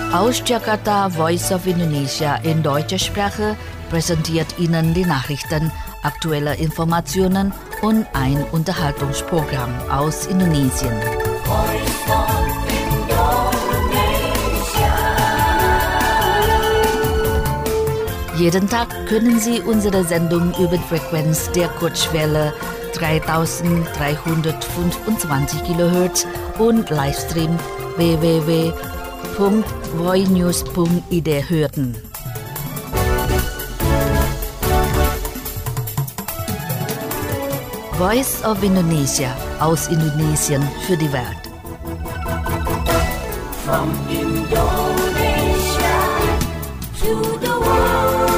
Aus Jakarta, Voice of Indonesia in deutscher Sprache präsentiert Ihnen die Nachrichten, aktuelle Informationen und ein Unterhaltungsprogramm aus Indonesien. Jeden Tag können Sie unsere Sendung über die Frequenz der Kurzwelle 3325 kHz und Livestream www.voinews.id hören. Voice of Indonesia aus Indonesien für die Welt. From Indonesia to the world.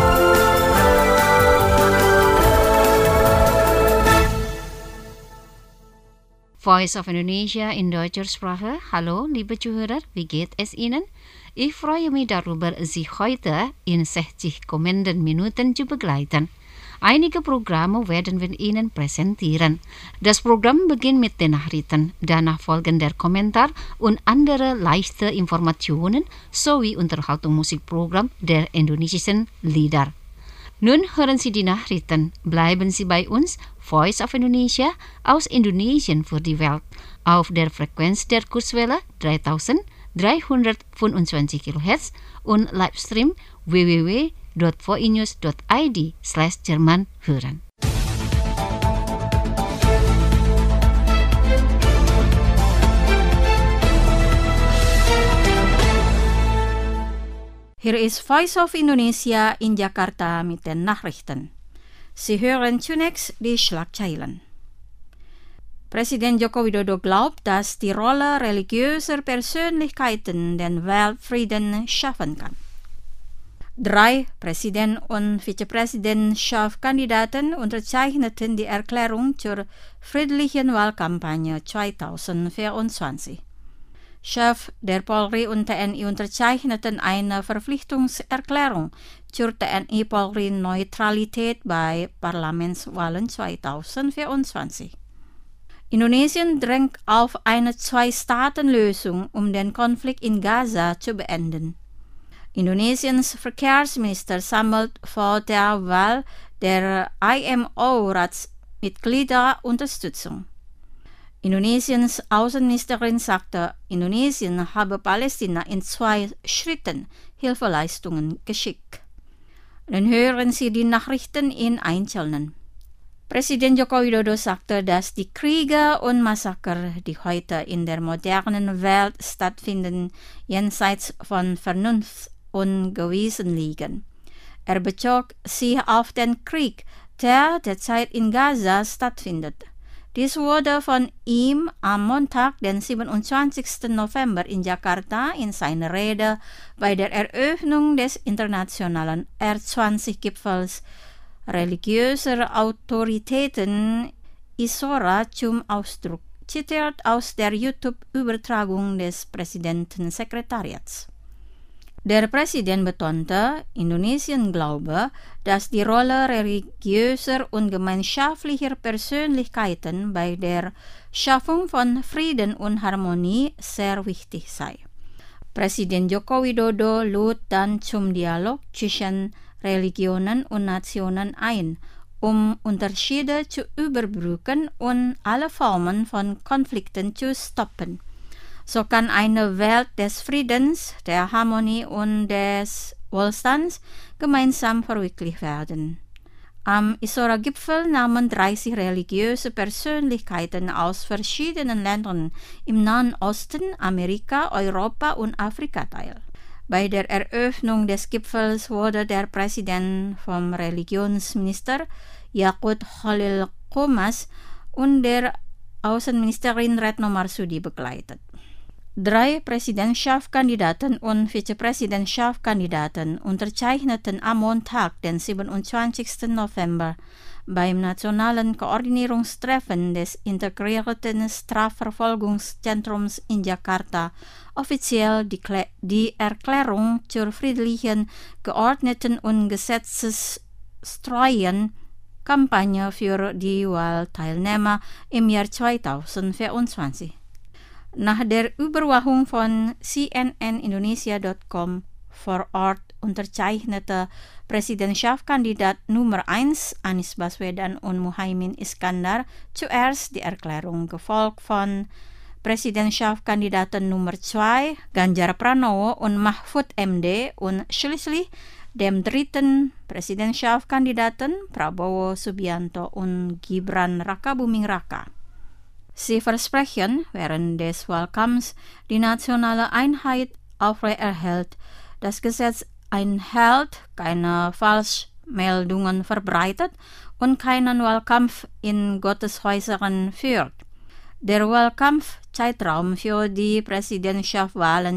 Voice of Indonesia in deutscher Sprache. Hallo, liebe Zuhörer, wie geht es Ihnen? Ich freue mich darüber, Sie heute in 60 kommenden Minuten zu begleiten. Einige Programme werden wir Ihnen präsentieren. Das Programm beginnt mit den Nachrichten, danach folgen der Kommentar und andere leichte Informationen sowie Unterhaltungsmusikprogramm der indonesischen Lieder. Nun hören Sie die Nachrichten. Bleiben Sie bei uns, Voice of Indonesia aus Indonesien für die Welt, auf der Frequenz der Kurzwelle 3325 kHz und Livestream www.voinews.id/Jerman hören. Hier ist Voice of Indonesia in Jakarta mit den Nachrichten. Sie hören zunächst die Schlagzeilen. Präsident Joko Widodo glaubt, dass die Rolle religiöser Persönlichkeiten den Weltfrieden schaffen kann. 3 Präsident- und Vizepräsidentschaftskandidaten unterzeichneten die Erklärung zur friedlichen Wahlkampagne 2024. Chef der Polri und TNI unterzeichneten eine Verpflichtungserklärung zur TNI-Polri-Neutralität bei Parlamentswahlen 2024. Indonesien drängt auf eine Zwei-Staaten-Lösung, um den Konflikt in Gaza zu beenden. Indonesiens Verkehrsminister sammelt vor der Wahl der IMO-Ratsmitglieder Unterstützung. Indonesiens Außenministerin sagte, Indonesien habe Palästina in 2 Schritten Hilfeleistungen geschickt. Dann hören Sie die Nachrichten in Einzelnen. Präsident Joko Widodo sagte, dass die Kriege und Massaker, die heute in der modernen Welt stattfinden, jenseits von Vernunft und Gewissen liegen. Er bezog sich auf den Krieg, der derzeit in Gaza stattfindet. Dies wurde von ihm am Montag, den 27. November in Jakarta in seiner Rede bei der Eröffnung des internationalen R20-Gipfels religiöser Autoritäten ISORA zum Ausdruck, zitiert aus der YouTube-Übertragung des Präsidentensekretariats. Der Präsident betonte, Indonesien glaube, dass die Rolle religiöser und gemeinschaftlicher Persönlichkeiten bei der Schaffung von Frieden und Harmonie sehr wichtig sei. Präsident Joko Widodo lud dann zum Dialog zwischen Religionen und Nationen ein, um Unterschiede zu überbrücken und alle Formen von Konflikten zu stoppen. So kann eine Welt des Friedens, der Harmonie und des Wohlstands gemeinsam verwirklicht werden. Am ISORA-Gipfel nahmen 30 religiöse Persönlichkeiten aus verschiedenen Ländern im Nahen Osten, Amerika, Europa und Afrika teil. Bei der Eröffnung des Gipfels wurde der Präsident vom Religionsminister Yaqut Khalil Qomas und der Außenministerin Retno Marsudi begleitet. 3 Präsidentschaftskandidaten und Vizepräsidentschaftskandidaten unterzeichneten am Montag, den 27. November, beim Nationalen Koordinierungstreffen des Integrierten Strafverfolgungszentrums in Jakarta offiziell die Erklärung zur friedlichen, geordneten und gesetzestreuen Kampagne für die Wahlteilnehmer im Jahr 2024. Nach der Überwachung von cnnindonesia.com vor Ort unterzeichnete Präsidentschaftskandidat Nummer 1 Anies Baswedan und Muhaimin Iskandar zuerst die Erklärung, gefolgt von Präsidentschaftskandidaten Nummer 2 Ganjar Pranowo und Mahfud MD und schließlich dem dritten Präsidentschaftskandidaten Prabowo Subianto und Gibran Rakabuming Raka. Sie versprechen während des Wahlkampfs die nationale Einheit aufrechterhält, das Gesetz einhält, keine Falschmeldungen verbreitet und keinen Wahlkampf in Gotteshäusern führt. Der Wahlkampfzeitraum für die Präsidentschaftswahlen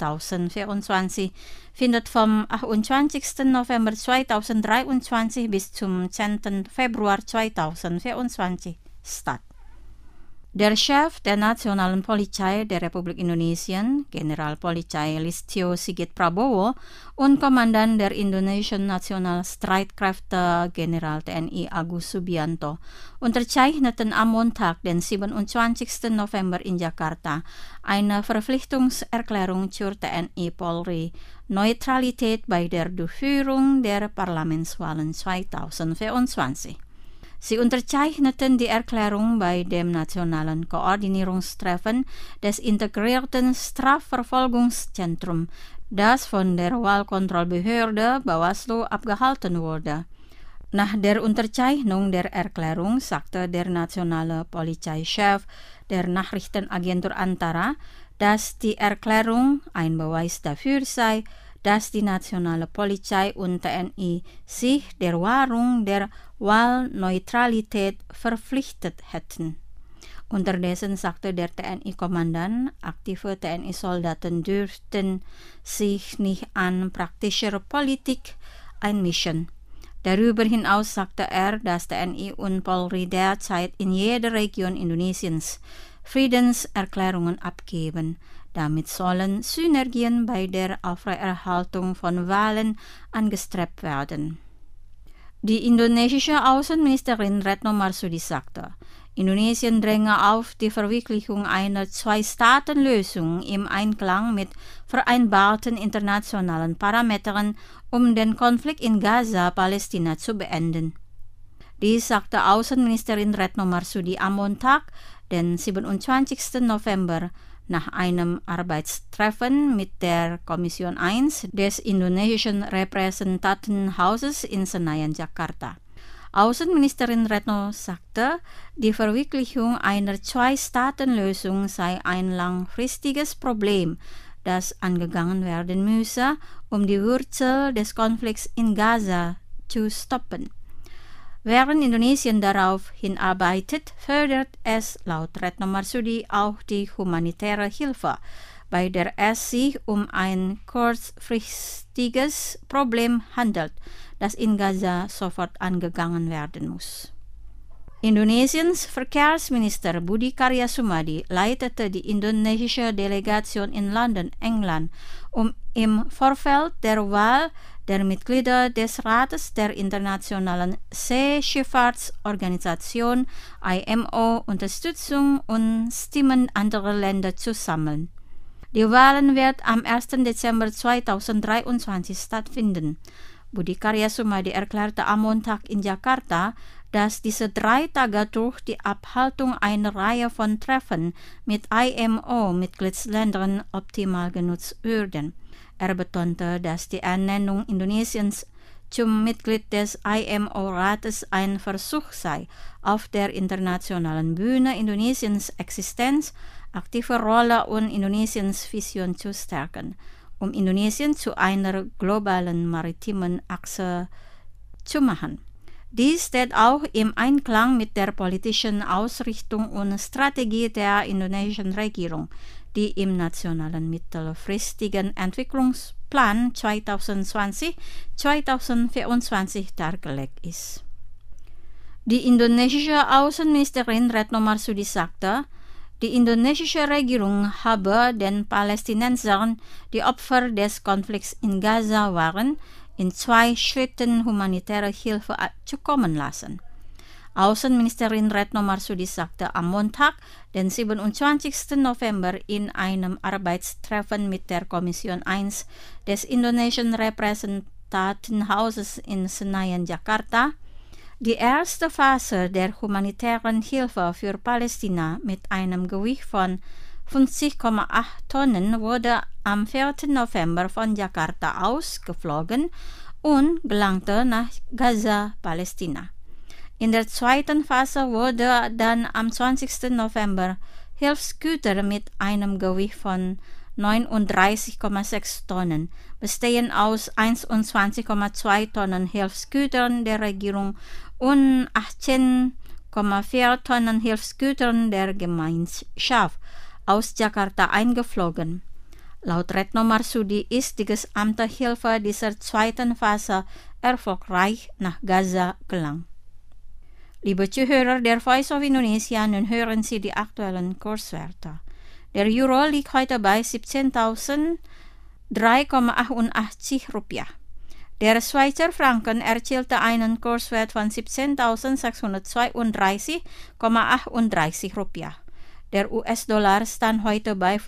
2024 findet vom 28. November 2023 bis zum 10. Februar 2024 statt. Der Chef der Nationalen Polizei der Republik Indonesien, Generalpolizei Listio Sigit Prabowo, und Komandan der Indonesischen Nationalstreitkräfte General TNI Agus Subianto unterzeichneten am Montag, den 27. November in Jakarta, eine Verpflichtungserklärung zur TNI Polri, Neutralität bei der Durchführung der Parlamentswahlen 2024. Sie unterzeichneten die Erklärung bei dem Nationalen Koordinierungstreffen des Integrierten Strafverfolgungszentrums, das von der Wahlkontrollbehörde Bawaslu abgehalten wurde. Nach der Unterzeichnung der Erklärung sagte der nationale Polizeichef der Nachrichtenagentur Antara, dass die Erklärung ein Beweis dafür sei, dass die nationale Polizei und TNI sich der Wahrung der Wahlneutralität verpflichtet hätten. Unterdessen sagte der TNI-Kommandant, aktive TNI-Soldaten dürften sich nicht an praktischer Politik einmischen. Darüber hinaus sagte er, dass TNI und Polri derzeit in jeder Region Indonesiens Friedenserklärungen abgeben. Damit sollen Synergien bei der Aufrechterhaltung von Wahlen angestrebt werden. Die indonesische Außenministerin Retno Marsudi sagte, Indonesien dränge auf die Verwirklichung einer Zwei-Staaten-Lösung im Einklang mit vereinbarten internationalen Parametern, um den Konflikt in Gaza, Palästina zu beenden. Dies sagte Außenministerin Retno Marsudi am Montag, den 27. November, nach einem Arbeitstreffen mit der Kommission 1 des indonesischen Repräsentantenhauses in Senayan, Jakarta. Außenministerin Retno sagte, die Verwirklichung einer Zwei-Staaten-Lösung sei ein langfristiges Problem, das angegangen werden müsse, um die Wurzel des Konflikts in Gaza zu stoppen. Während Indonesien darauf hinarbeitet, fördert es laut Retno Marsudi auch die humanitäre Hilfe, bei der es sich um ein kurzfristiges Problem handelt, das in Gaza sofort angegangen werden muss. Indonesiens Verkehrsminister Budi Karya Sumadi leitete die indonesische Delegation in London, England, um im Vorfeld der Wahl der Mitglieder des Rates der Internationalen Seeschifffahrtsorganisation IMO Unterstützung und Stimmen anderer Länder zu sammeln. Die Wahlen werden am 1. Dezember 2023 stattfinden. Budi Karya Sumadi erklärte am Montag in Jakarta, dass diese 3 Tage durch die Abhaltung einer Reihe von Treffen mit IMO-Mitgliedsländern optimal genutzt würden. Er betonte, dass die Ernennung Indonesiens zum Mitglied des IMO-Rates ein Versuch sei, auf der internationalen Bühne Indonesiens Existenz, aktive Rolle und Indonesiens Vision zu stärken, um Indonesien zu einer globalen maritimen Achse zu machen. Dies steht auch im Einklang mit der politischen Ausrichtung und Strategie der indonesischen Regierung, die im nationalen mittelfristigen Entwicklungsplan 2020-2024 dargelegt ist. Die indonesische Außenministerin Retno Marsudi sagte, die indonesische Regierung habe den Palästinensern, die Opfer des Konflikts in Gaza waren, in 2 Schritten humanitäre Hilfe zukommen lassen. Außenministerin Retno Marsudi sagte am Montag, den 27. November, in einem Arbeitstreffen mit der Kommission 1 des Indonesischen Repräsentantenhauses in Senayan, Jakarta, die erste Phase der humanitären Hilfe für Palästina mit einem Gewicht von 50,8 Tonnen wurde am 4. November von Jakarta aus geflogen und gelangte nach Gaza, Palästina. In der zweiten Phase wurde dann am 20. November Hilfsgüter mit einem Gewicht von 39,6 Tonnen, bestehend aus 21,2 Tonnen Hilfsgütern der Regierung und 18,4 Tonnen Hilfsgütern der Gemeinschaft, aus Jakarta eingeflogen. Laut Retno Marsudi ist die gesamte Hilfe dieser zweiten Phase erfolgreich nach Gaza gelangt. Liebe Zuhörer der Voice of Indonesia, nun hören Sie die aktuellen Kurswerte. Der Euro liegt heute bei 17.003,88 Rupiah. Der Schweizer Franken erzielte einen Kurswert von 17.632,38 Rupiah. Der US-Dollar stand heute bei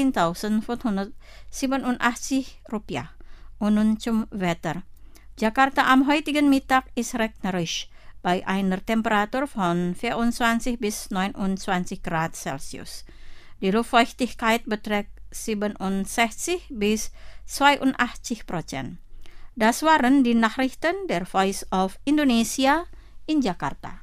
15.587 Rupiah. Und nun zum Wetter. Jakarta am heutigen Mittag ist regnerisch, bei einer Temperatur von 24 bis 29 Grad Celsius. Die Luftfeuchtigkeit beträgt 67 bis 82%. Das waren die Nachrichten der Voice of Indonesia in Jakarta.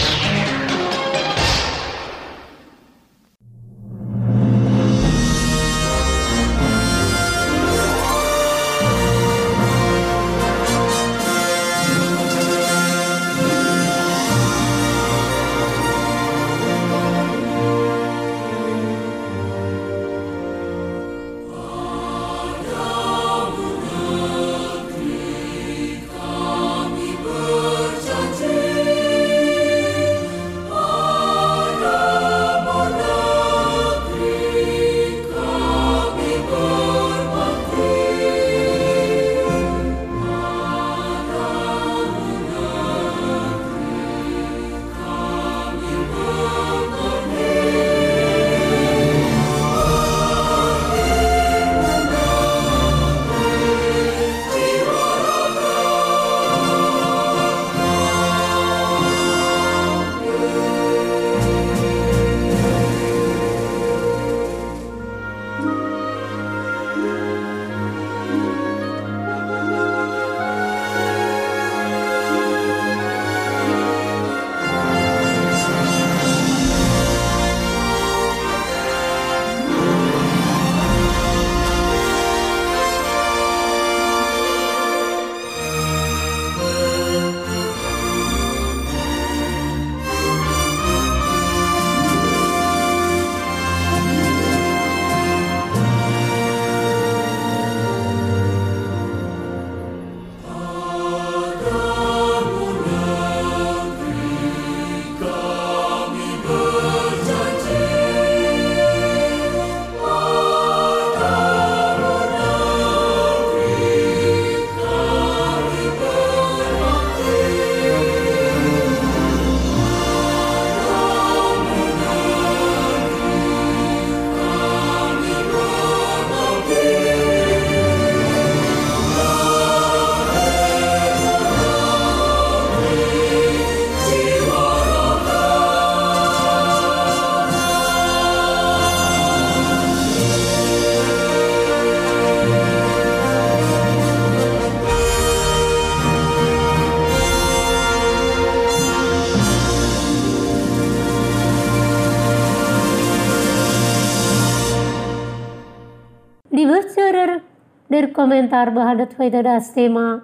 Liebe Zuhörer, der Kommentar behandelt heute das Thema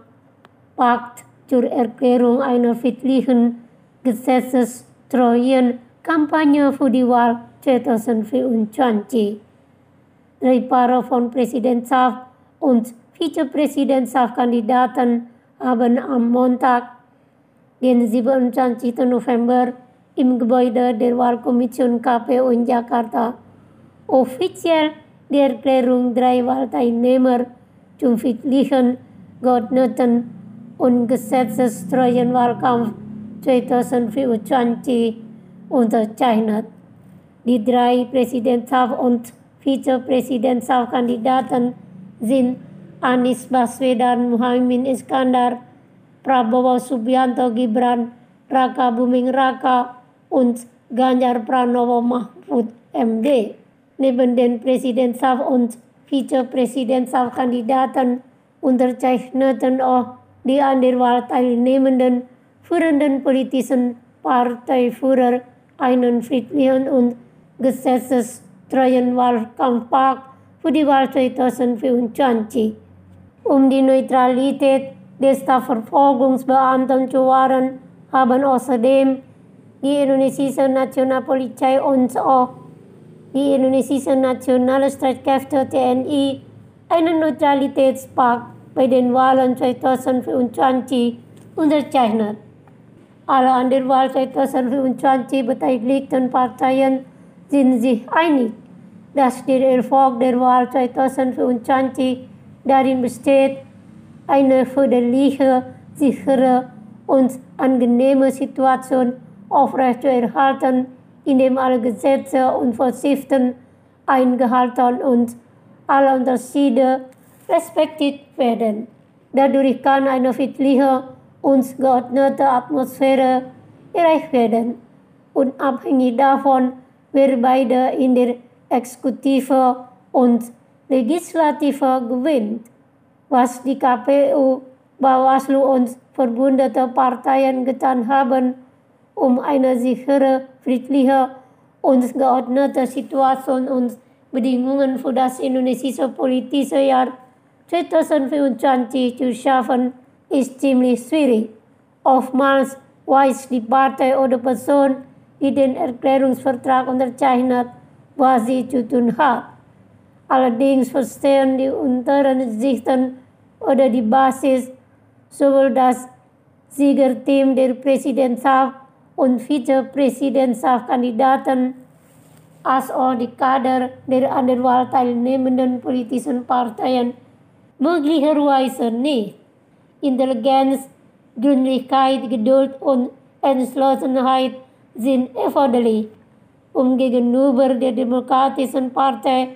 Pakt zur Erklärung einer friedlichen gesetzestreuen Kampagne für die Wahl 2024. Drei Paare von Präsidentschaft- und Vizepräsidentschaftskandidaten haben am Montag, den 27. November, im Gebäude der Wahlkommission KPU in Jakarta offiziell die Erklärung drei Wahlteilnehmer zum friedlichen, geordneten und gesetzestreuen Wahlkampf 2024 unterzeichnet. Die 3 Präsidentschafts- und Vizepräsidentschaftskandidaten sind Anies Baswedan, Muhaimin Iskandar, Prabowo Subianto Gibran, Raka Buming Raka und Ganjar Pranowo Mahfud MD. Neben den Präsidentschafts- und Vizepräsidentschaftskandidaten unterzeichneten auch die an der Wahl teilnehmenden führenden politischen Parteiführer einen friedlichen und gesetzestreuen Wahlkampfpakt für die Wahl 2024. Um die Neutralität des Strafverfolgungsbeamten zu wahren, haben außerdem die indonesische Nationalpolizei und auch die indonesische Nationale Streitkräfte TNI einen Neutralitätspakt bei den Wahlen 2024 unterzeichnet. Alle an der Wahl 2024 beteiligten Parteien sind sich einig, dass der Erfolg der Wahl 2024 darin besteht, eine friedliche, sichere und angenehme Situation aufrechtzuerhalten, indem alle Gesetze und Vorschriften eingehalten und alle Unterschiede respektiert werden. Dadurch kann eine friedliche und geordnete Atmosphäre erreicht werden, unabhängig davon, wer beide in der Exekutive und Legislative gewinnt. Was die KPU, Bawaslu und verbündete Parteien getan haben, um eine sichere, friedliche und geordnete Situation und Bedingungen für das indonesische politische Jahr 2024 zu schaffen, ist ziemlich schwierig. Oftmals weiß die Partei oder Person, die den Erklärungsvertrag unterzeichnet, was sie zu tun hat. Allerdings verstehen die unteren Schichten oder die Basis sowohl das Siegerteam der Präsidentschaft und Vizepräsidentschaftskandidaten als auch die Kader der an der Wahl teilnehmenden politischen Parteien möglicherweise nicht. Intelligenz, Gründlichkeit, Geduld und Entschlossenheit sind erforderlich, um gegenüber der Demokratischen Partei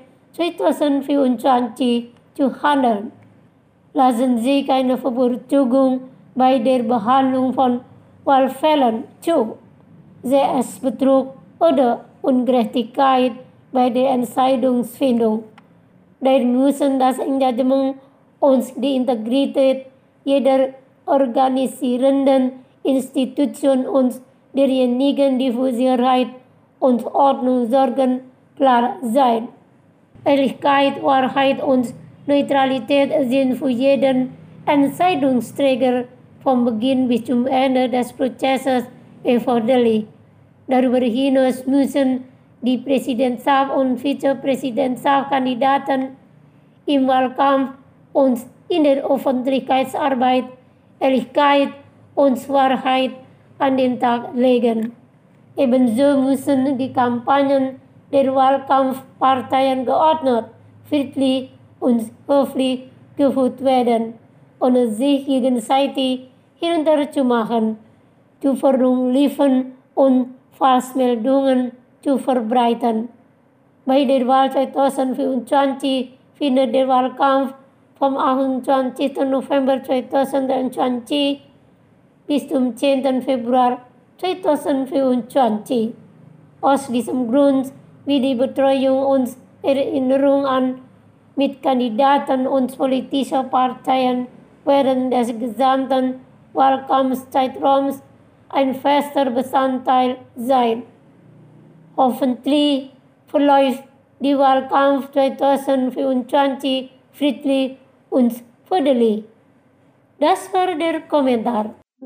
2024 zu handeln. Lassen Sie keine Bevorzugung bei der Behandlung von Wahlfällen zu, sei es Betrug oder Ungerechtigkeit bei der Entscheidungsfindung. Daher müssen das Engagement und die Integrität jeder organisierenden Institution und derjenigen, die für Sicherheit und Ordnung sorgen, klar sein. Ehrlichkeit, Wahrheit und Neutralität sind für jeden Entscheidungsträger vom Beginn bis zum Ende des Prozesses erforderlich. Darüber hinaus müssen die Präsidentschafts- und Vizepräsidentschaftskandidaten im Wahlkampf und in der Öffentlichkeitsarbeit Ehrlichkeit und Wahrheit an den Tag legen. Ebenso müssen die Kampagnen der Wahlkampfparteien geordnet, friedlich und höflich geführt werden, ohne sich gegenseitig herunterzumachen, zu verunglimpfen und Falschmeldungen zu verbreiten. Bei der Wahl 2024 findet der Wahlkampf vom 28. November 2020 bis zum 10. Februar 2024. Aus diesem Grund wird die Betreuung und Erinnerung an Mitkandidaten und politische Parteien während des gesamten Wahlkampfzeitraums ein fester Bestandteil sein. Hoffentlich verläuft die Wahlkampf 2024 friedlich und friedlich. Das war der Kommentar.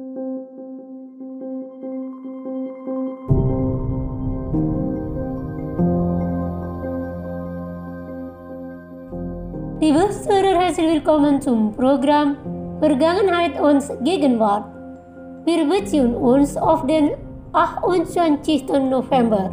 Liebe Zuhörer, herzlich willkommen zum Programm Vergangenheit und Gegenwart. Wir beziehen uns auf den 28. November.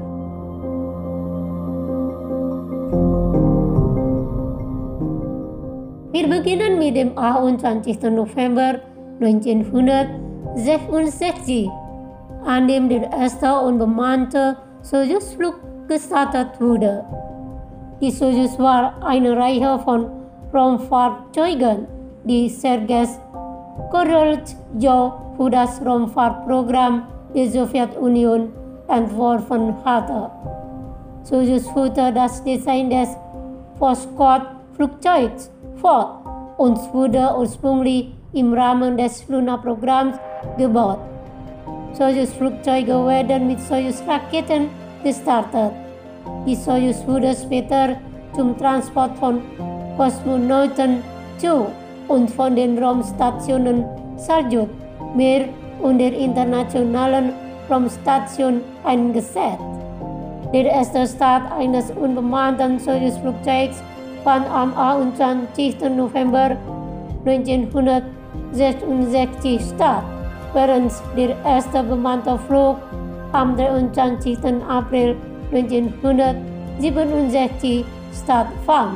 Wir beginnen mit dem 28. November 1966. an dem der erste unbemannte Sojus-Flug gestartet wurde. Die Sojus war eine Reihe von Raumfahrzeugen, die Sergei Korolev für das Raumfahrtprogramm der Sowjetunion entworfen hatte. Sojus führte das Design des Voskhod-Flugzeugs fort und wurde ursprünglich im Rahmen des Luna-Programms gebaut. Sojus-Flugzeuge werden mit Sojus-Raketen gestartet. Die Sojus wurde später zum Transport von Kosmonauten zu und von den Raumstationen Saljut, Mir und der Internationalen Raumstation eingesetzt. Der erste Start eines unbemannten Sojus-Flugzeugs fand am 28. November 1966 statt, während der erste bemannte Flug am 23. April 1967 stattfand.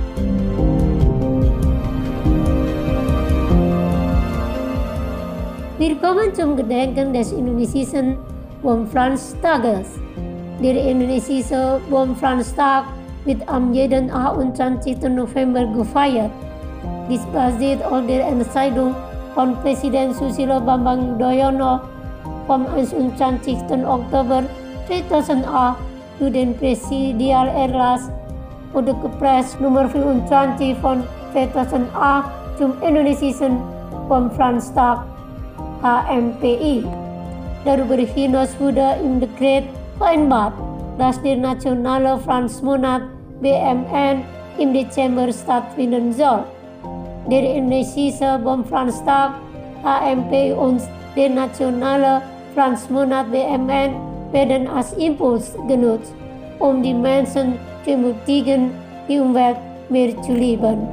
Wir kommen zum Gedenken des indonesischen Bompflanztages. Der indonesische Bompflanztag wird am jeden 28. November gefeiert. Dies basiert auf der Entscheidung von Präsident Susilo Bambang Yudhoyono vom 21. Oktober 2008 für den Präsidialerlass oder Kepres Nummer 24 von 2008 zum indonesischen Bompflanztag HMPI. Darüber hinaus wurde im Dekret vereinbart, dass der nationale Pflanzmonat BMN im Dezember stattfinden soll. Der indonesische Bompflanztag HMPI und der nationale Pflanzmonat BMN werden als Impuls genutzt, um die Menschen zu ermutigen, die Umwelt mehr zu lieben.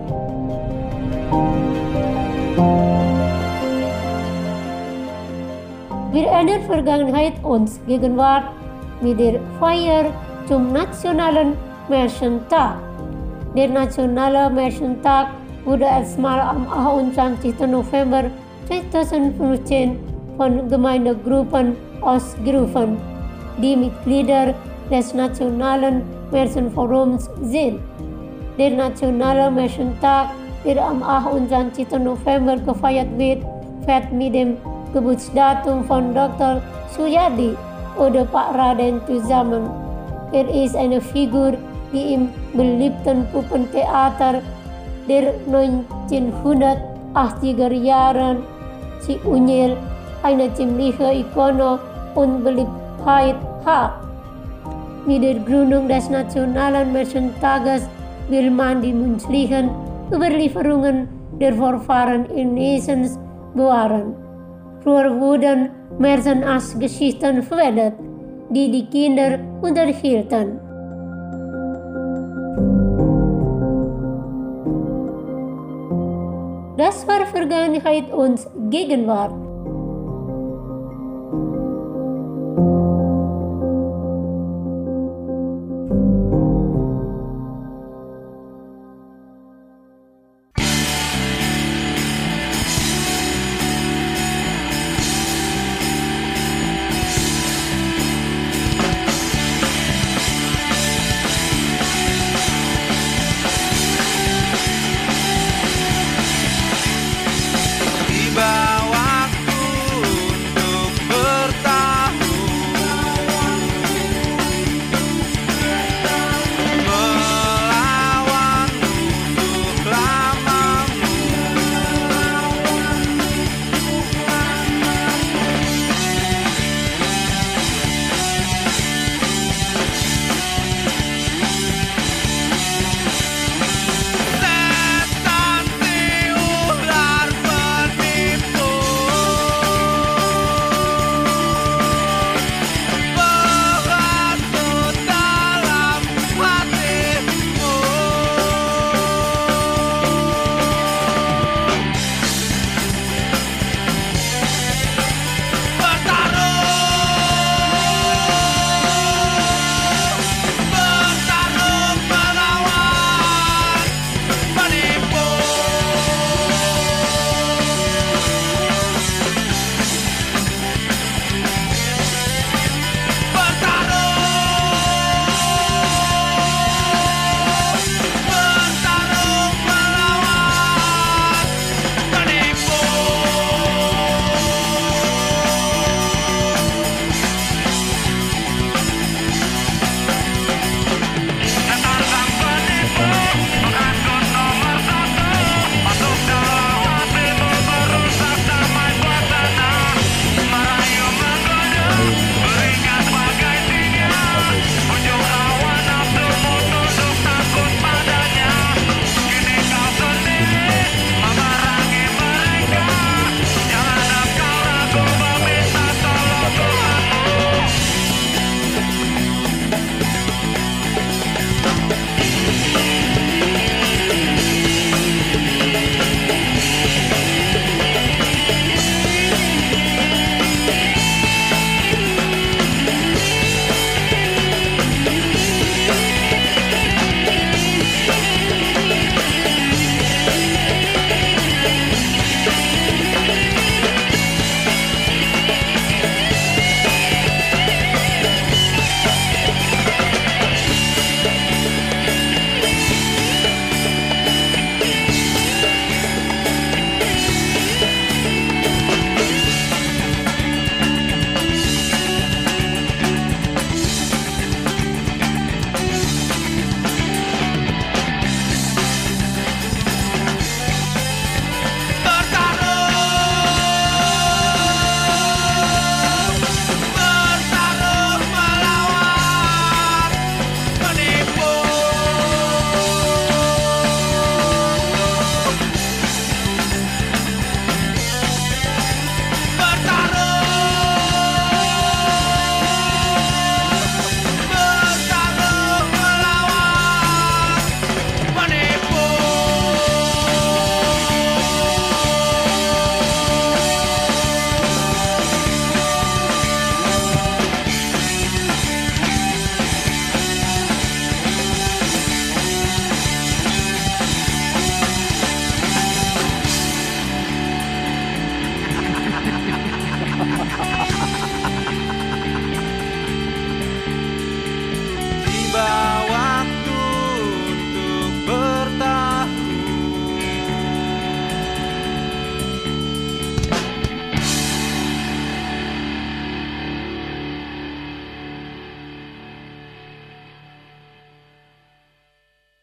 Wir ändern Vergangenheit und Gegenwart mit der Feier zum Nationalen Märchentag. Der Nationale Märchentag wurde erstmal am 28. November 2015 von Gemeindegruppen ausgerufen, die Mitglieder des Nationalen Märchenforums sind. Der Nationale Märchentag, der am 28. November gefeiert wird, fällt mit dem Geburtsdatum von Dr. Suyadi oder Pak Raden zusammen. Er ist eine Figur, die im beliebten Puppentheater der 1980er Jahren Si Unyil eine ziemliche Ikone und Beliebtheit hat. Mit der Gründung des Nationalen Märchentages will man die mündlichen Überlieferungen der Vorfahren Indonesiens bewahren. Früher wurden Märchen als Geschichten verwendet, die die Kinder unterhielten. Das war Vergangenheit und Gegenwart. Tiba waktu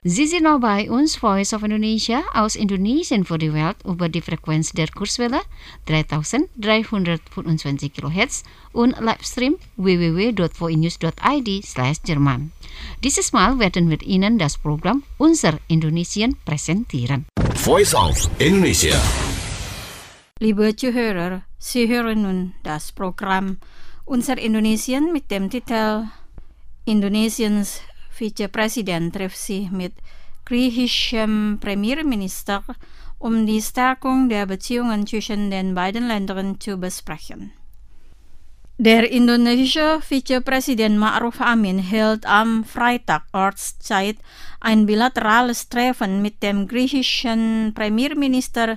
Sie sind noch bei uns, Voice of Indonesia, aus Indonesien für die Welt über die Frequenz der Kurzwelle 3325 kHz und Livestream www.voinews.id/Jerman. Dieses Mal werden wir Ihnen das Programm Unser Indonesien präsentieren. Voice of Indonesia. Liebe Zuhörer, Sie hören nun das Programm Unser Indonesien mit dem Titel Indonesiens Vizepräsident trifft sich mit griechischem Premierminister, um die Stärkung der Beziehungen zwischen den beiden Ländern zu besprechen. Der indonesische Vizepräsident Ma'ruf Amin hielt am Freitag Ortszeit ein bilaterales Treffen mit dem griechischen Premierminister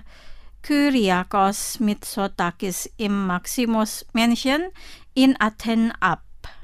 Kyriakos Mitsotakis im Maximus-Mansion in Athen ab.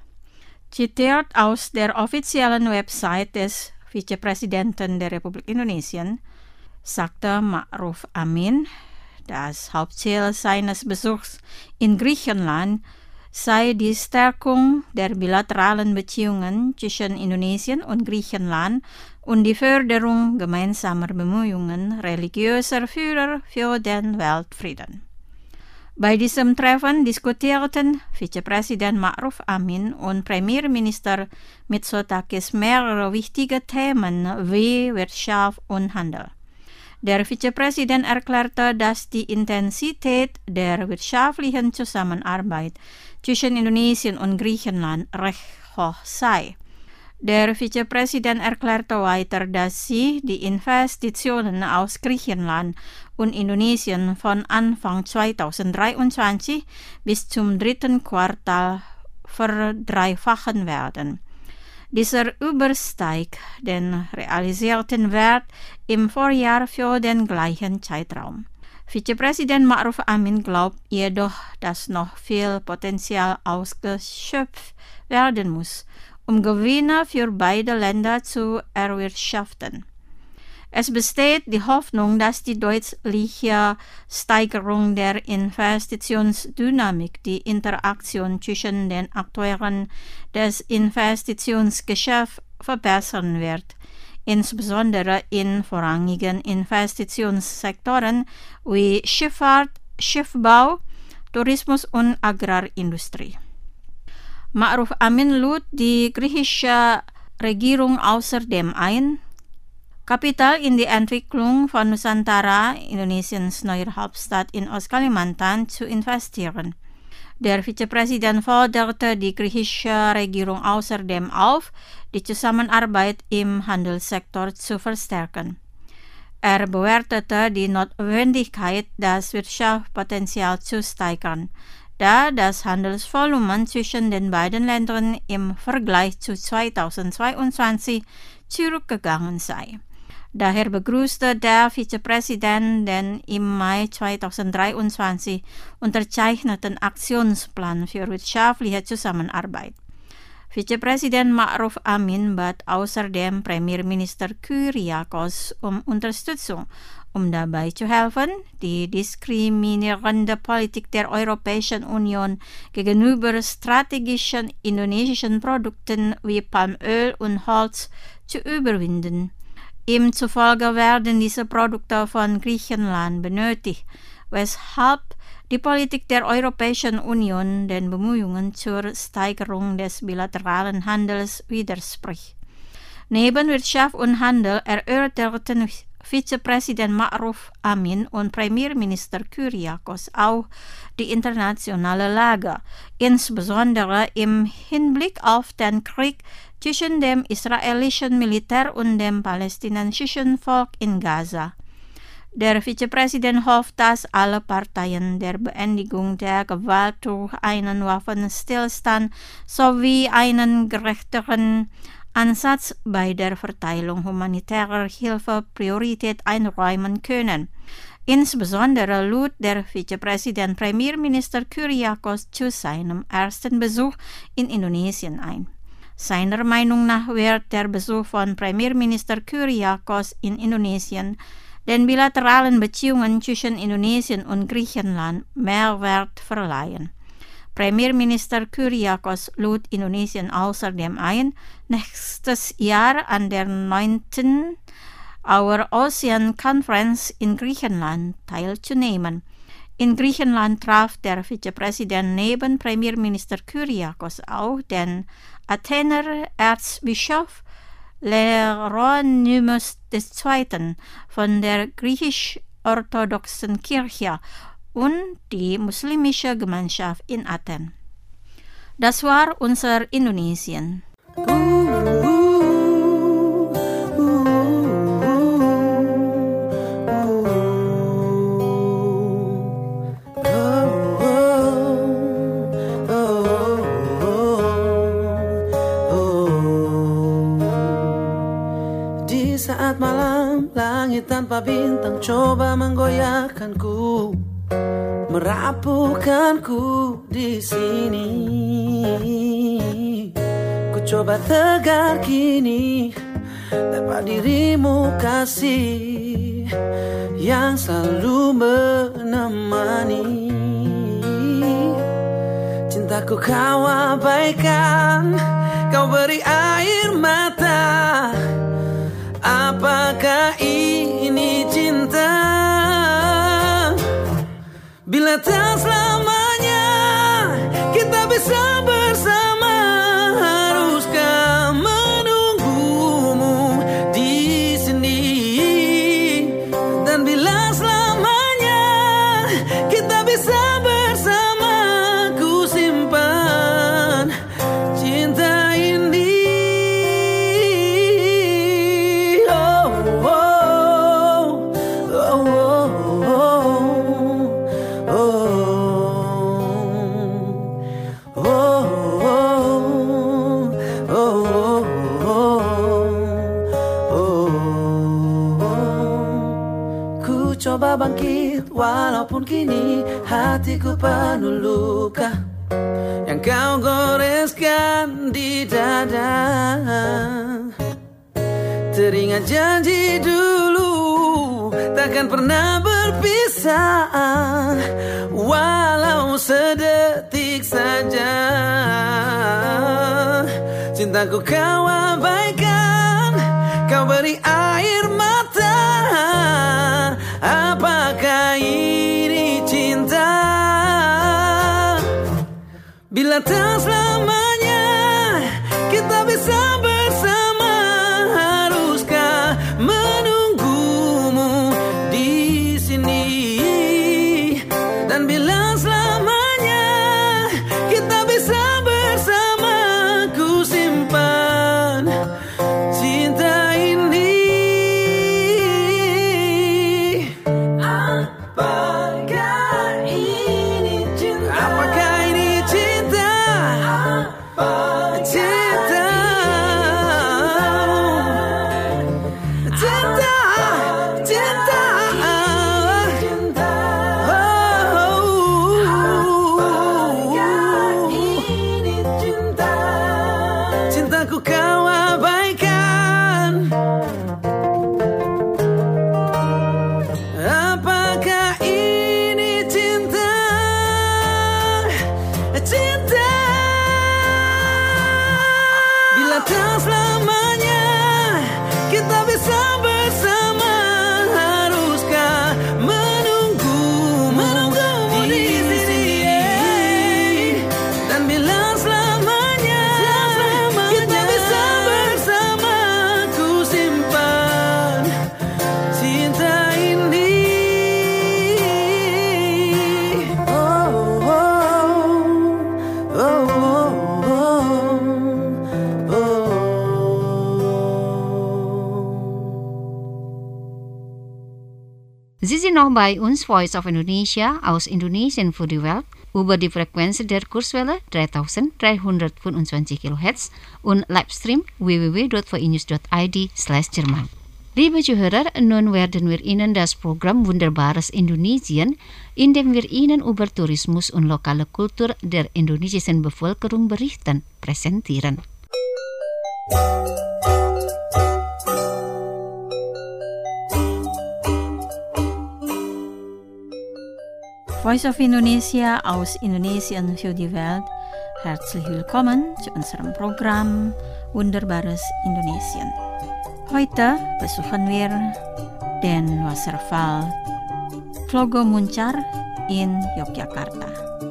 Zitiert aus der offiziellen Website des Vizepräsidenten der Republik Indonesien sagte Ma'ruf Amin, das Hauptziel seines Besuchs in Griechenland sei die Stärkung der bilateralen Beziehungen zwischen Indonesien und Griechenland und die Förderung gemeinsamer Bemühungen religiöser Führer für den Weltfrieden. Bei diesem Treffen diskutierten Vizepräsident Ma'ruf Amin und Premierminister Mitsotakis mehrere wichtige Themen wie Wirtschaft und Handel. Der Vizepräsident erklärte, dass die Intensität der wirtschaftlichen Zusammenarbeit zwischen Indonesien und Griechenland recht hoch sei. Der Vizepräsident erklärte weiter, dass sie die Investitionen aus Griechenland und Indonesien von Anfang 2023 bis zum 3. Quartal verdreifachen werden. Dieser übersteigt den realisierten Wert im Vorjahr für den gleichen Zeitraum. Vizepräsident Ma'ruf Amin glaubt jedoch, dass noch viel Potenzial ausgeschöpft werden muss, um Gewinne für beide Länder zu erwirtschaften. Es besteht die Hoffnung, dass die deutliche Steigerung der Investitionsdynamik die Interaktion zwischen den Akteuren des Investitionsgeschäfts verbessern wird, insbesondere in vorrangigen Investitionssektoren wie Schifffahrt, Schiffbau, Tourismus und Agrarindustrie. Ma'ruf Amin lud die griechische Regierung außerdem ein, Kapital in die Entwicklung von Nusantara, Indonesiens neue Hauptstadt in Ostkalimantan, zu investieren. Der Vizepräsident forderte die griechische Regierung außerdem auf, die Zusammenarbeit im Handelssektor zu verstärken. Er bewertete die Notwendigkeit, das Wirtschaftspotenzial zu steigern, da das Handelsvolumen zwischen den beiden Ländern im Vergleich zu 2022 zurückgegangen sei. Daher begrüßte der Vizepräsident den im Mai 2023 unterzeichneten Aktionsplan für wirtschaftliche Zusammenarbeit. Vizepräsident Ma'ruf Amin bat außerdem Premierminister Kyriakos um Unterstützung, um dabei zu helfen, die diskriminierende Politik der Europäischen Union gegenüber strategischen indonesischen Produkten wie Palmöl und Holz zu überwinden. Ihm zufolge werden diese Produkte von Griechenland benötigt, weshalb die Politik der Europäischen Union den Bemühungen zur Steigerung des bilateralen Handels widerspricht. Neben Wirtschaft und Handel erörterten Vizepräsident Ma'ruf Amin und Premierminister Kyriakos auch die internationale Lage, insbesondere im Hinblick auf den Krieg zwischen dem israelischen Militär und dem palästinensischen Volk in Gaza. Der Vizepräsident hofft, dass alle Parteien der Beendigung der Gewalt durch einen Waffenstillstand sowie einen gerechteren Ansatz bei der Verteilung humanitärer Hilfe Priorität einräumen können. Insbesondere lud der Vizepräsident Premierminister Kyriakos zu seinem ersten Besuch in Indonesien ein. Seiner Meinung nach wird der Besuch von Premierminister Kyriakos in Indonesien den bilateralen Beziehungen zwischen Indonesien und Griechenland Mehrwert verleihen. Premierminister Kyriakos lud Indonesien außerdem ein, nächstes Jahr an der 9. Our Ocean Conference in Griechenland teilzunehmen. In Griechenland traf der Vizepräsident neben Premierminister Kyriakos auch den Athener Erzbischof Hieronymus II. Von der griechisch-orthodoxen Kirche und die muslimische Gemeinschaft in Athen. Das war unser Indonesien. Di saat malam langit tanpa bintang coba menggoyahkanku, merapuhkanku di sini. Ku coba tegar kini tanpa dirimu kasih yang selalu menemani. Cintaku kau abaikan, kau beri air mata. Apakah ini cinta? Bila tak selamanya kita bisa bersama, haruskah menunggumu di sini? Dan bila selamanya kita bisa bersama, ku simpan cinta ini. Coba bangkit walaupun kini hatiku penuh luka yang kau goreskan di dada. Teringat janji dulu takkan pernah berpisah, walau sedetik saja. Cintaku kau abaikan, kau beri air mata. Apakah ini cinta? Bila tak selamanya kita bisa bersama, haruskah menunggumu di sini? Dan bila selamanya kita bisa bersama, ku simpan cinta ini. Sie sind noch bei uns, Voice of Indonesia, aus Indonesien für die Welt, über die Frequenz der Kurzwelle 3325 kHz und Livestream www.voinews.id/Jerman. Liebe Zuhörer, nun werden wir Ihnen das Programm Wunderbares Indonesien, in dem wir Ihnen über Tourismus und lokale Kultur der indonesischen Bevölkerung berichten, präsentieren. Voice of Indonesia aus Indonesien für die Welt. Herzlich willkommen zu unserem Programm Wunderbares Indonesien. Heute besuchen wir den Wasserfall Tlogo Muncar in Yogyakarta.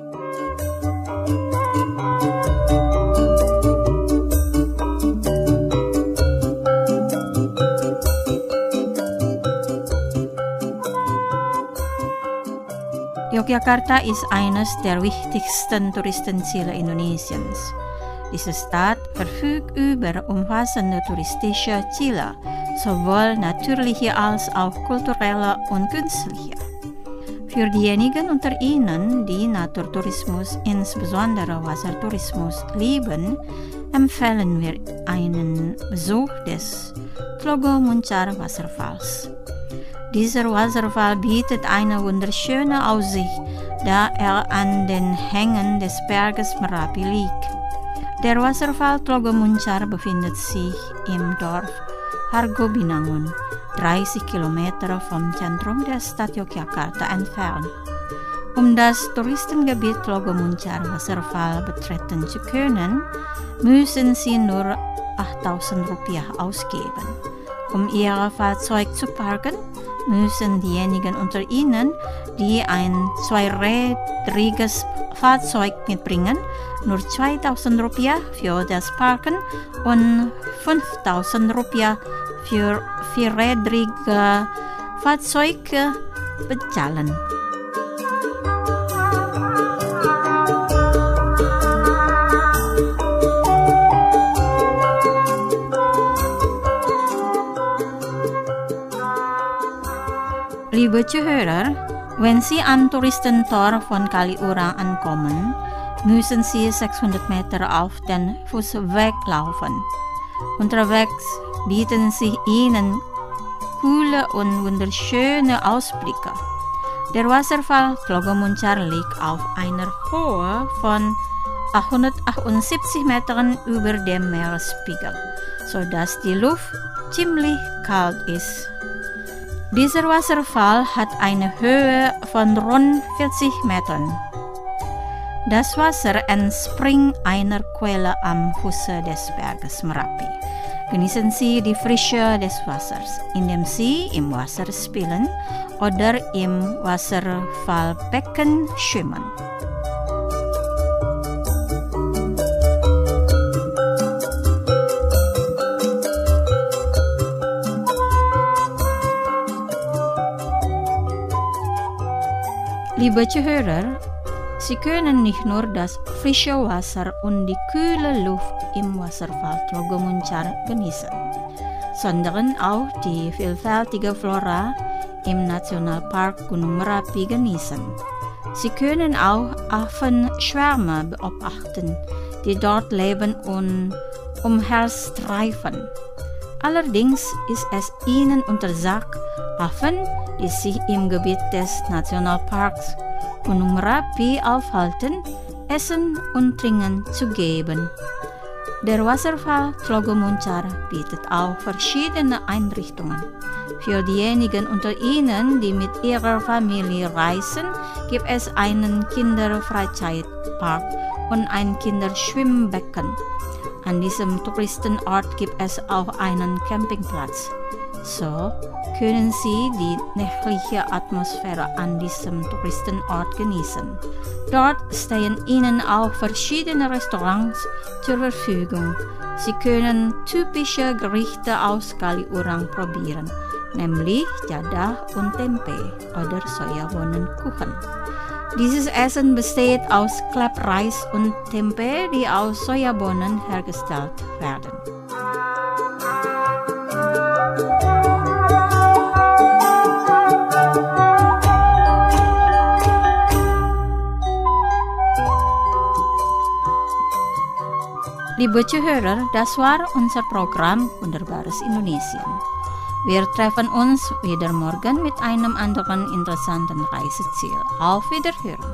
Yogyakarta ist eines der wichtigsten Touristenziele Indonesiens. Diese Stadt verfügt über umfassende touristische Ziele, sowohl natürliche als auch kulturelle und künstliche. Für diejenigen unter Ihnen, die Naturtourismus, insbesondere Wassertourismus, lieben, empfehlen wir einen Besuch des Tlogo Muncar Wasserfalls. Dieser Wasserfall bietet eine wunderschöne Aussicht, da er an den Hängen des Berges Merapi liegt. Der Wasserfall Tlogo Muncar befindet sich im Dorf Hargobinangun, 30 Kilometer vom Zentrum der Stadt Yogyakarta entfernt. Um das Touristengebiet Tlogo Muncar Wasserfall betreten zu können, müssen Sie nur 8.000 Rupiah ausgeben. Um Ihr Fahrzeug zu parken, müssen diejenigen unter Ihnen, die ein zweirädriges Fahrzeug mitbringen, nur 2.000 Rupiah für das Parken und 5.000 Rupiah für vierrädrige Fahrzeuge bezahlen. Liebe Zuhörer, wenn Sie am Touristentor von Kaliurang ankommen, müssen Sie 600 Meter auf den Fußweg laufen. Unterwegs bieten sich Ihnen coole und wunderschöne Ausblicke. Der Wasserfall Tlogo Muncar liegt auf einer Höhe von 878 Metern über dem Meeresspiegel, sodass die Luft ziemlich kalt ist. Dieser Wasserfall hat eine Höhe von rund 40 Metern. Das Wasser entspringt einer Quelle am Fuße des Berges Merapi. Genießen Sie die Frische des Wassers, indem Sie im Wasser spielen oder im Wasserfallbecken schwimmen. Liebe Zuhörer, Sie können nicht nur das frische Wasser und die kühle Luft im Wasserfall Tlogo Muncar genießen, sondern auch die vielfältige Flora im Nationalpark Gunung Merapi genießen. Sie können auch Affenschwärme beobachten, die dort leben und umherstreifen. Allerdings ist es ihnen untersagt, Affen, die sich im Gebiet des Nationalparks Gunung Merapi aufhalten, Essen und Trinken zu geben. Der Wasserfall Tlogo Muncar bietet auch verschiedene Einrichtungen. Für diejenigen unter Ihnen, die mit ihrer Familie reisen, gibt es einen Kinderfreizeitpark und ein Kinderschwimmbecken. An diesem Touristenort gibt es auch einen Campingplatz. So können Sie die nächtliche Atmosphäre an diesem Touristenort genießen. Dort stehen Ihnen auch verschiedene Restaurants zur Verfügung. Sie können typische Gerichte aus Kaliurang probieren, nämlich Jadah und Tempe oder Sojabohnenkuchen. Dieses Essen besteht aus Klappreis und Tempe, die aus Sojabohnen hergestellt werden. Liebe Zuhörer, das war unser Programm Wunderbares Indonesien. Wir treffen uns wieder morgen mit einem anderen interessanten Reiseziel. Auf Wiederhören!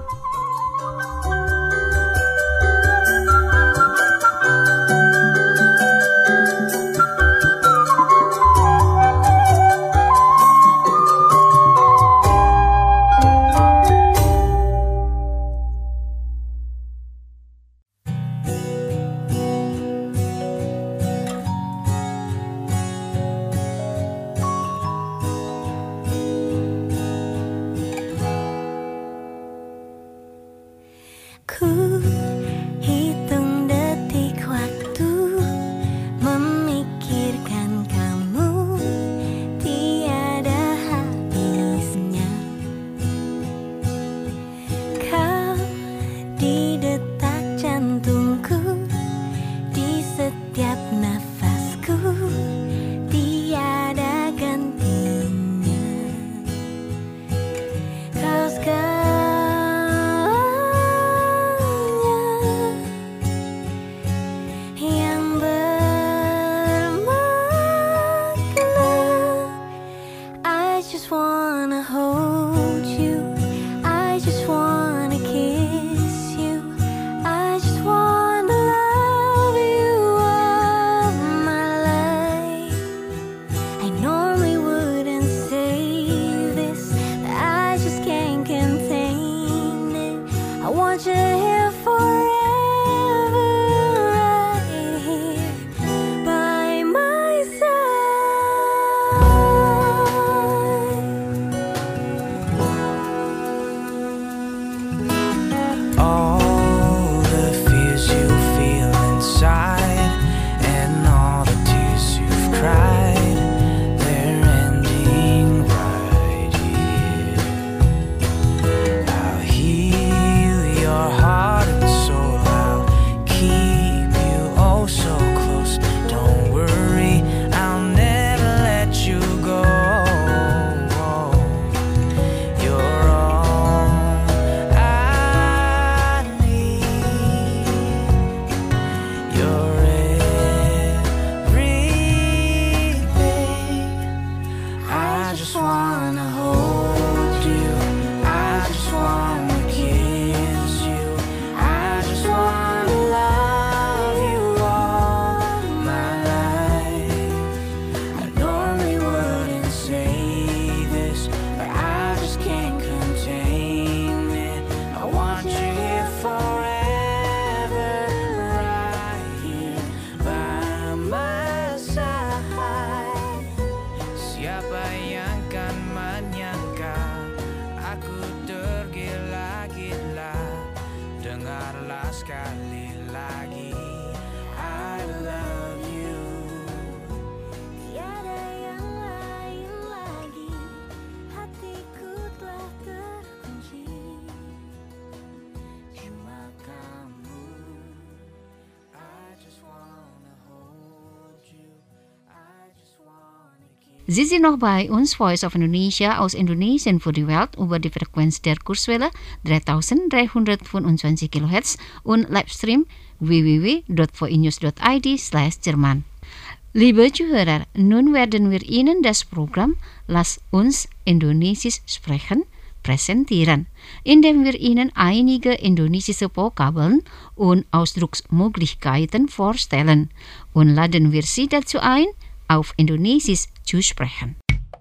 Sie sind noch bei uns, Voice of Indonesia aus Indonesien für die Welt über die Frequenz der Kurzwelle 3325 kHz und Livestream www.voinews.id/Jerman. Liebe Zuhörer, nun werden wir Ihnen das Programm Lass uns Indonesisch sprechen präsentieren, indem wir Ihnen einige indonesische Vokabeln und Ausdrucksmöglichkeiten vorstellen und laden wir Sie dazu ein, auf Indonesisch zu sprechen.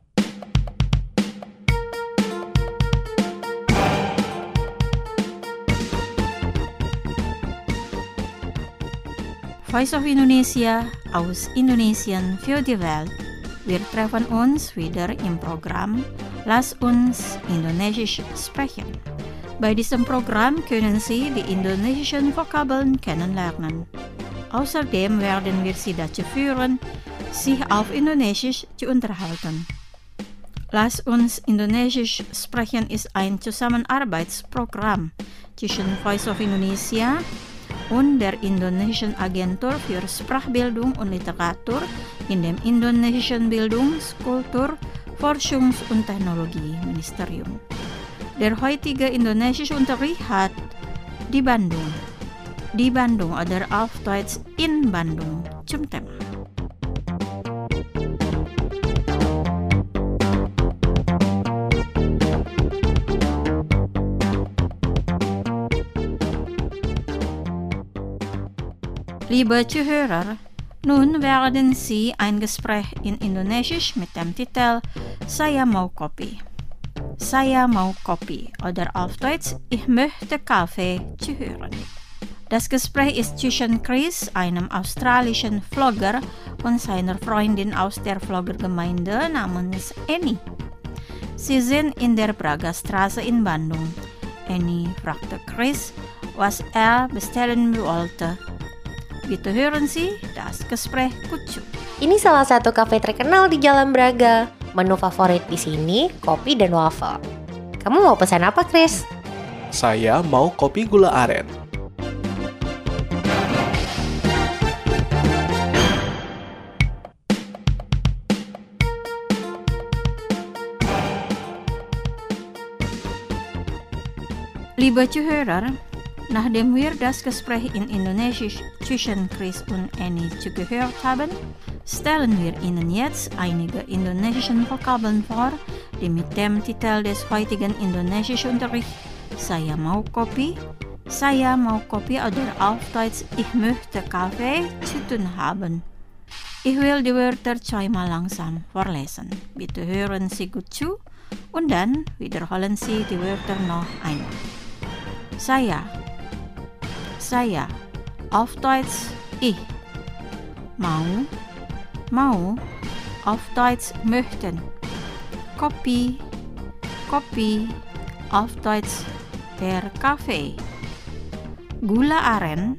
Voice of Indonesia aus Indonesien für die Welt. Wir treffen uns wieder im Programm Lass uns Indonesisch sprechen. Bei diesem Programm können Sie die indonesischen Vokabeln kennenlernen. Außerdem werden wir Sie dazu führen, sich auf Indonesisch zu unterhalten. Lass uns Indonesisch sprechen ist ein Zusammenarbeitsprogramm zwischen Voice of Indonesia und der Indonesischen Agentur für Sprachbildung und Literatur in dem Indonesischen Bildungs-, Kultur-, Forschungs- und Technologieministerium. Der heutige indonesische Unterricht hat di Bandung oder auf Deutsch in Bandung zum Thema. Liebe Zuhörer, nun werden Sie ein Gespräch in Indonesisch mit dem Titel Saya mau kopi. Saya mau kopi oder auf Deutsch Ich möchte Kaffee zu hören. Das Gespräch ist zwischen Chris, einem australischen Vlogger, und seiner Freundin aus der Vloggergemeinde namens Annie. Sie sind in der Bragastraße in Bandung. Annie fragte Chris, was bestellen wollte. Bitte hören Sie das Gespräch Kucu. Ini salah satu kafe terkenal di Jalan Braga. Menu favorit di sini kopi dan waffle. Kamu mau pesan apa, Chris? Saya mau kopi gula aren. Liebe Zuhörer, nachdem wir das Gespräch in Indonesisch zwischen Chris und Annie zugehört haben, stellen wir Ihnen jetzt einige indonesische Vokabeln vor, die mit dem Titel des heutigen indonesischen Unterrichts Saya mau kopi oder auf Deutsch Ich möchte Kaffee zu tun haben. Ich will die Wörter zweimal langsam vorlesen. Bitte hören Sie gut zu und dann wiederholen Sie die Wörter noch einmal. Saya, auf Deutsch ich. Mau, auf Deutsch möchten. Kopi, auf Deutsch der Kaffee. Gula aren,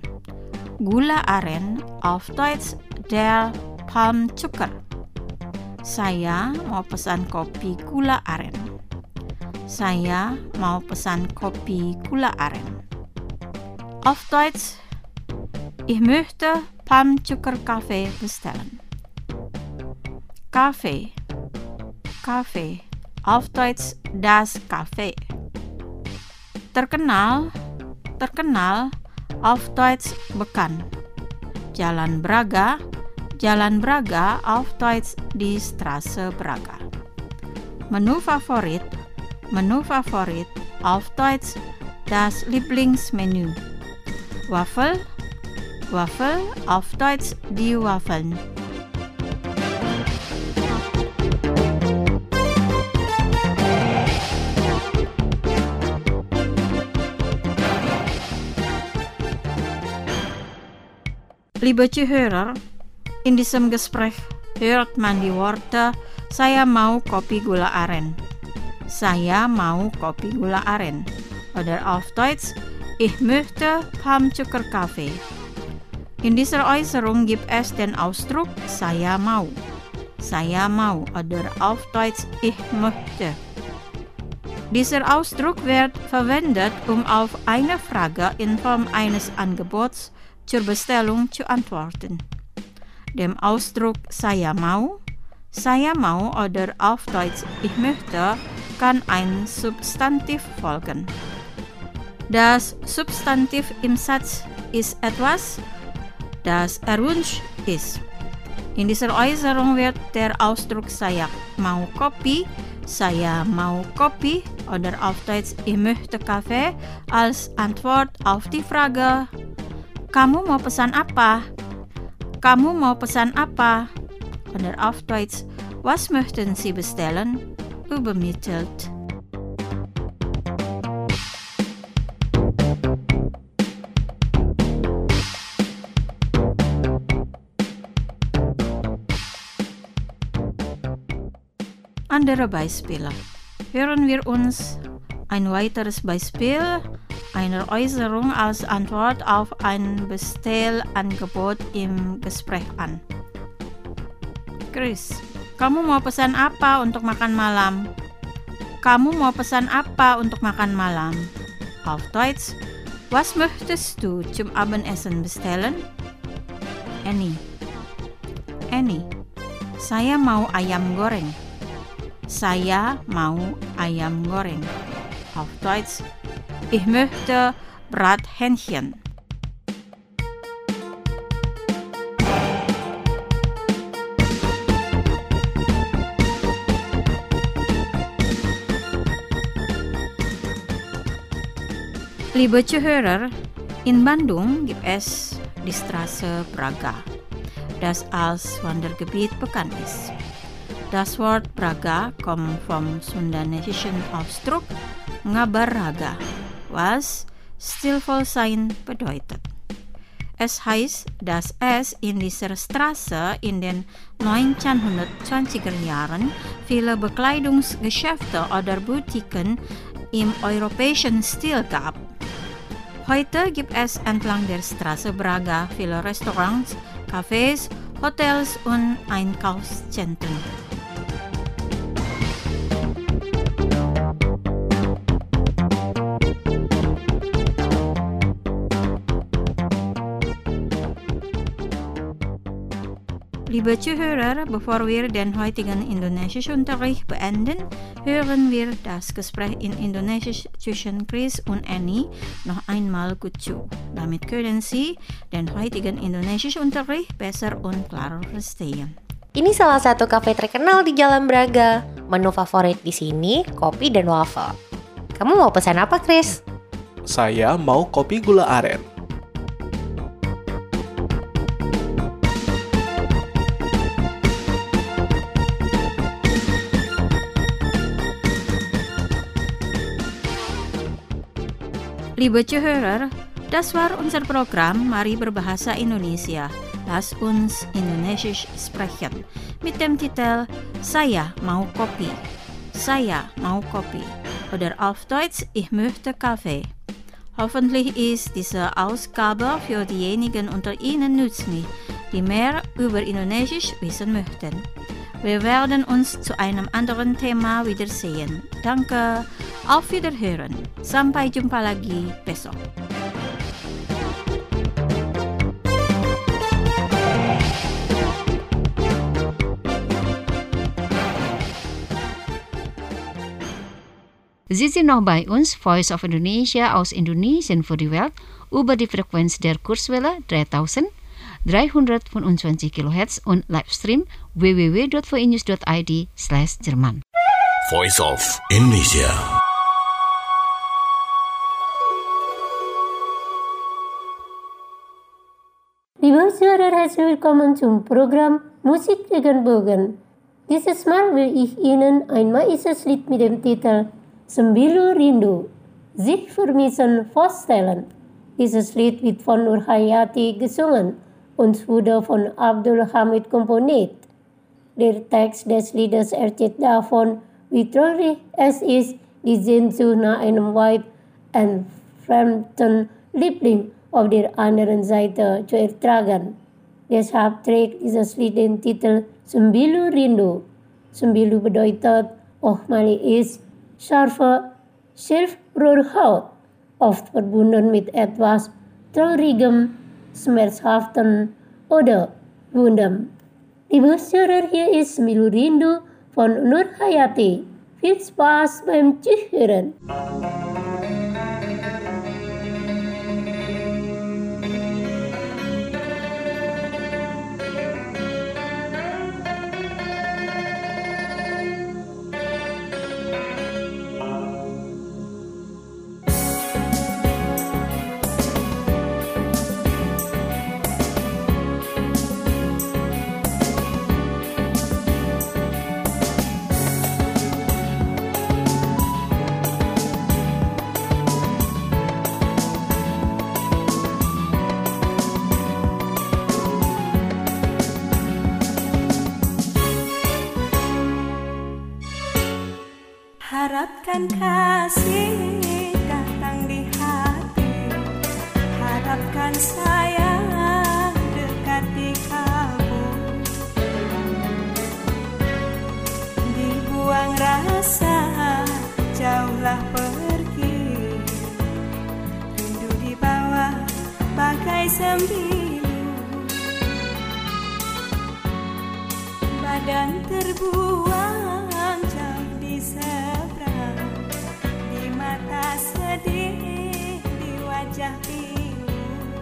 auf Deutsch der Palmzucker. Saya mau pesan kopi gula aren. Saya mau pesan kopi gula aren. Auf Deutsch, ich möchte Palmzuckerkaffee bestellen. Kaffee, auf Deutsch das Kaffee. Terkenal, auf Deutsch bekannt. Jalan Braga, auf Deutsch die Straße Braga. Menu favorit, auf Deutsch das Lieblingsmenü. Waffel, auf Deutsch die Waffeln. Liebe Zuhörer, in diesem Gespräch hört man die Worte Saya mau kopi gula aren. Saya mau kopi gula aren. Oder auf Deutsch Ich möchte Palmzuckerkaffee. In dieser Äußerung gibt es den Ausdruck Saya mau oder auf Deutsch Ich möchte. Dieser Ausdruck wird verwendet, um auf eine Frage in Form eines Angebots zur Bestellung zu antworten. Dem Ausdruck Saya mau Saya mau oder auf Deutsch, ich möchte kann ein Substantiv folgen. Das Substantiv im Satz ist etwas, das erwünscht ist. In dieser Äußerung wird der Ausdruck saya mau kopi oder auf Deutsch ich möchte Kaffee als Antwort auf die Frage kamu mau pesan apa? Kamu mau pesan apa? Oder auf Deutsch was möchten Sie bestellen? Übermittelt. Andere Beispiele. Hören wir uns ein weiteres Beispiel einer Äußerung als Antwort auf ein Bestellangebot im Gespräch an. Chris, kamu mau pesan apa untuk makan malam? Kamu mau pesan apa untuk makan malam? Auf Deutsch, was möchtest du zum Abendessen bestellen? Annie, saya mau ayam goreng. Saya mau ayam goreng. Auf Deutsch, ich möchte Brathähnchen. Liebe Zuhörer, in Bandung gibt es die Straße Braga, das als Wandergebiet bekannt ist. Das Wort Braga kommt vom sundanesischen Ausdruck Ngabaraga, was stilvoll sein bedeutet. Es heißt, dass es in dieser Straße in den 1920er Jahren viele Bekleidungsgeschäfte oder Boutiquen im europäischen Stil gab. Heute gibt es entlang der Straße Braga viele Restaurants, Cafés, Hotels und Einkaufszentren. Liebe Zuhörer, bevor wir den heutigen Indonesischunterricht beenden, hören wir das Gespräch in Indonesisch zwischen Chris und Annie noch einmal gut zu. Damit können Sie den heutigen Indonesischunterricht besser und klarer verstehen. Ini salah satu kafe terkenal di Jalan Braga. Menu favorit di sini kopi dan waffle. Kamu mau pesan apa, Chris? Saya mau kopi gula aren. Liebe Zuhörer, das war unser Programm Mari Berbahasa Indonesia. Lass uns Indonesisch sprechen mit dem Titel Saya mau kopi. Saya mau kopi oder auf Deutsch Ich möchte Kaffee. Hoffentlich ist diese Ausgabe für diejenigen unter Ihnen nützlich, die mehr über Indonesisch wissen möchten. Wir werden uns zu einem anderen Thema wiedersehen. Danke, auf Wiederhören. Sampai jumpa lagi besok. Sie sind noch bei uns, Voice of Indonesia aus Indonesien für die Welt, über die Frequenz der Kurzwelle 3325 kHz und Livestream www.voinews.id/Jerman. Voice of Indonesia. Liebe Zuhörer, herzlich willkommen zum Programm Musik Regenbogen. Dieses Mal will ich Ihnen ein maisches Lied mit dem Titel Sembilu Rindu, sich vermissen, vorstellen. Dieses Lied wird von Nur Hayati gesungen und wurde von Abdul Hamid komponiert. Der Text des Liedes erzählt davon, wie traurig es ist, die Sehnsucht nach einem weit entfernten Liebling auf der anderen Seite zu ertragen. Deshalb trägt dieses Lied den Titel Sembilu Rindu. Sembilu bedeutet, Ohmali ist scharfe Schilfrohrhaut, oft verbunden mit etwas Traurigem, Schmerzhaften oder Wundem. Liebe Zuhörer, hier ist Milu Rindu von Nur Hayati. Viel Spaß beim Zuhören. Harapkan kasih datang di hati, harapkan sayang dekat di kamu, dibuang rasa jauhlah pergi, rindu di bawah bagai sembilu, badan terbuang jauh di seberang, di mata sedih, di wajah pilu,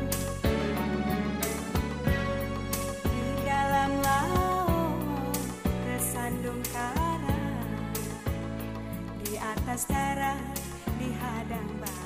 di dalam laut tersandung karang, di atas darat dihadang batu.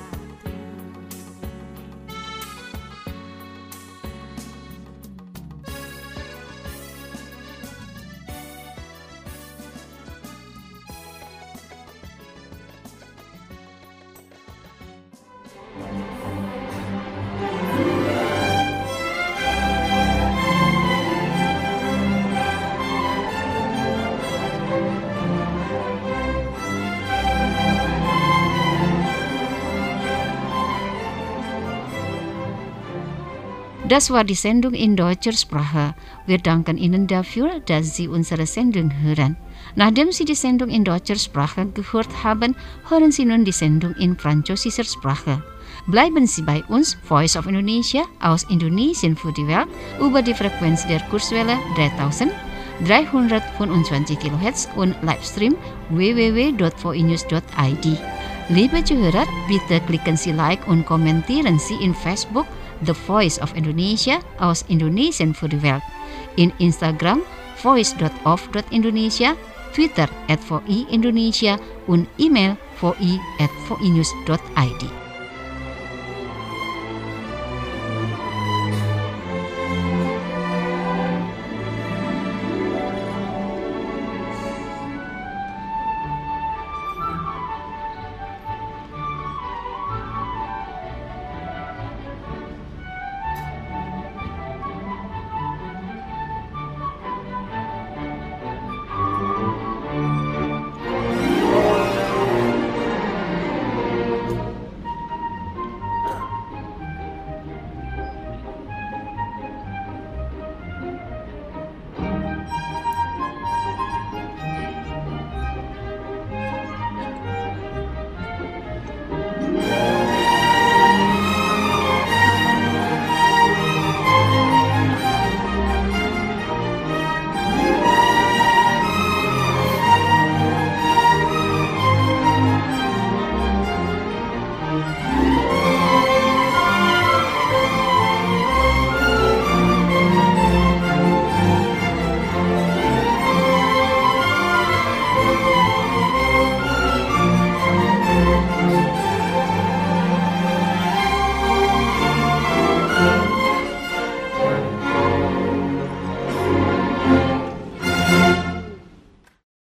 Das war die Sendung in deutscher Sprache. Wir danken Ihnen dafür, dass Sie unsere Sendung hören. Nachdem Sie die Sendung in deutscher Sprache gehört haben, hören Sie nun die Sendung in französischer Sprache. Bleiben Sie bei uns, Voice of Indonesia aus Indonesien für die Welt, über die Frequenz der Kurzwelle 3325 kHz und Livestream www.voinews.id. Liebe Zuhörer, bitte klicken Sie Like und kommentieren Sie in Facebook The Voice of Indonesia aus Indonesien für die Welt, in Instagram voice.of.indonesia, Twitter @voiindonesia und E-Mail voi@voinews.id.